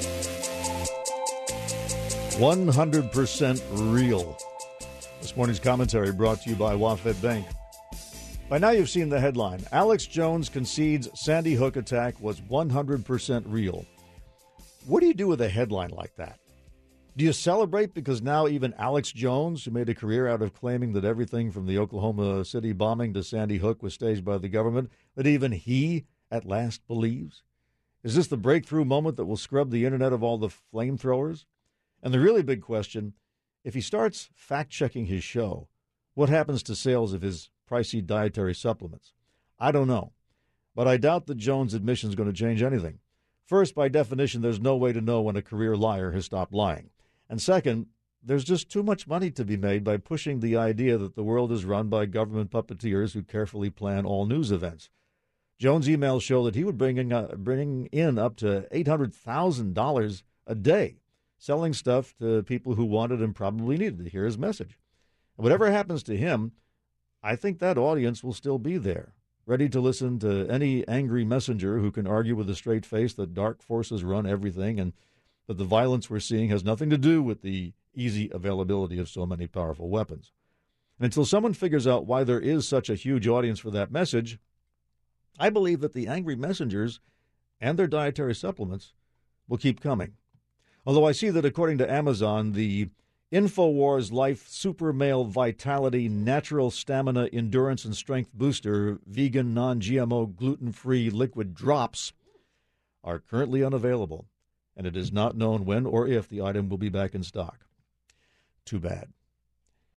"100% real." This morning's commentary brought to you by WaFd Bank. By now you've seen the headline. Alex Jones concedes Sandy Hook attack was 100% real. What do you do with a headline like that? Do you celebrate because now even Alex Jones, who made a career out of claiming that everything from the Oklahoma City bombing to Sandy Hook was staged by the government, that even he at last believes? Is this the breakthrough moment that will scrub the internet of all the flamethrowers? And the really big question, if he starts fact-checking his show, what happens to sales of his pricey dietary supplements? I don't know, but I doubt that Jones' admission is going to change anything. First, by definition, there's no way to know when a career liar has stopped lying. And second, there's just too much money to be made by pushing the idea that the world is run by government puppeteers who carefully plan all news events. Jones' emails show that he would bring in up to $800,000 a day, selling stuff to people who wanted and probably needed to hear his message. And whatever happens to him, I think that audience will still be there, ready to listen to any angry messenger who can argue with a straight face that dark forces run everything and that the violence we're seeing has nothing to do with the easy availability of so many powerful weapons. And until someone figures out why there is such a huge audience for that message, I believe that the angry messengers and their dietary supplements will keep coming. Although I see that according to Amazon, the InfoWars Life Super Male Vitality Natural Stamina Endurance and Strength Booster Vegan Non-GMO Gluten-Free Liquid Drops are currently unavailable, and it is not known when or if the item will be back in stock. Too bad.